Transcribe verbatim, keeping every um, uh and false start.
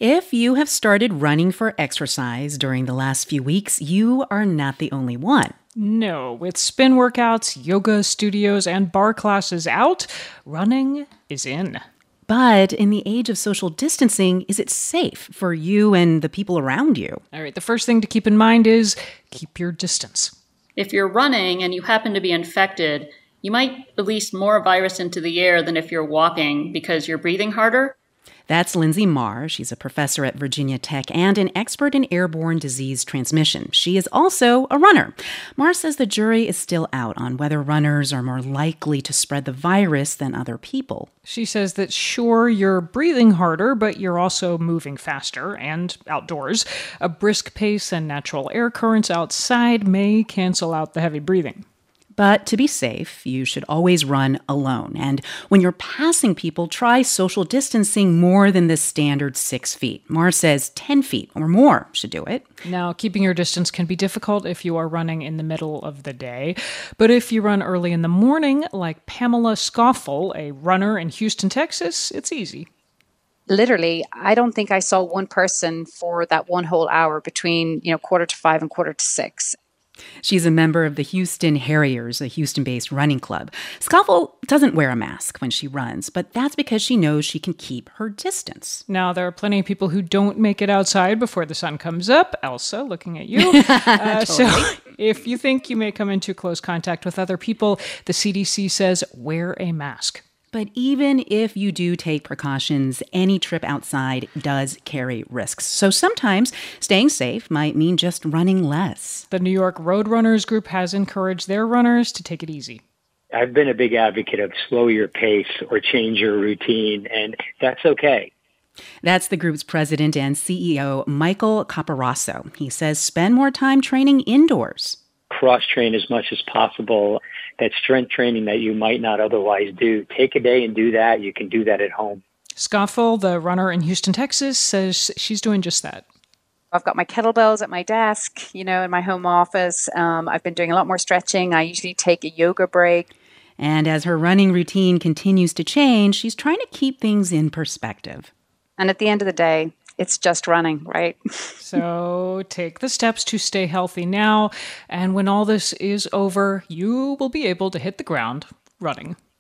If you have started running for exercise during the last few weeks, you are not the only one. No, with spin workouts, yoga studios, and bar classes out, running is in. But in the age of social distancing, is it safe for you and the people around you? All right, the first thing to keep in mind is keep your distance. If you're running and you happen to be infected, you might release more virus into the air than if you're walking because you're breathing harder. That's Lindsay Marr. She's a professor at Virginia Tech and an expert in airborne disease transmission. She is also a runner. Marr says the jury is still out on whether runners are more likely to spread the virus than other people. She says that sure, you're breathing harder, but you're also moving faster and outdoors. A brisk pace and natural air currents outside may cancel out the heavy breathing. But to be safe, you should always run alone. And when you're passing people, try social distancing more than the standard six feet. Marr says ten feet or more should do it. Now, keeping your distance can be difficult if you are running in the middle of the day. But if you run early in the morning, like Pamela Scoffel, a runner in Houston, Texas, it's easy. Literally, I don't think I saw one person for that one whole hour between, you know, quarter to five and quarter to six. She's a member of the Houston Harriers, a Houston-based running club. Scoffel doesn't wear a mask when she runs, but that's because she knows she can keep her distance. Now, there are plenty of people who don't make it outside before the sun comes up. Elsa, looking at you. uh, Totally. So if you think you may come into close contact with other people, the C D C says wear a mask. But even if you do take precautions, any trip outside does carry risks. So sometimes staying safe might mean just running less. The New York Road Runners Group has encouraged their runners to take it easy. I've been a big advocate of slow your pace or change your routine, and that's okay. That's the group's president and C E O, Michael Caparasso. He says spend more time training indoors. Cross-train as much as possible. That strength training that you might not otherwise do. Take a day and do that. You can do that at home. Scoffel, the runner in Houston, Texas, says she's doing just that. I've got my kettlebells at my desk, you know, in my home office. Um, I've been doing a lot more stretching. I usually take a yoga break. And as her running routine continues to change, she's trying to keep things in perspective. And at the end of the day, it's just running, right? So take the steps to stay healthy now. And when all this is over, you will be able to hit the ground running.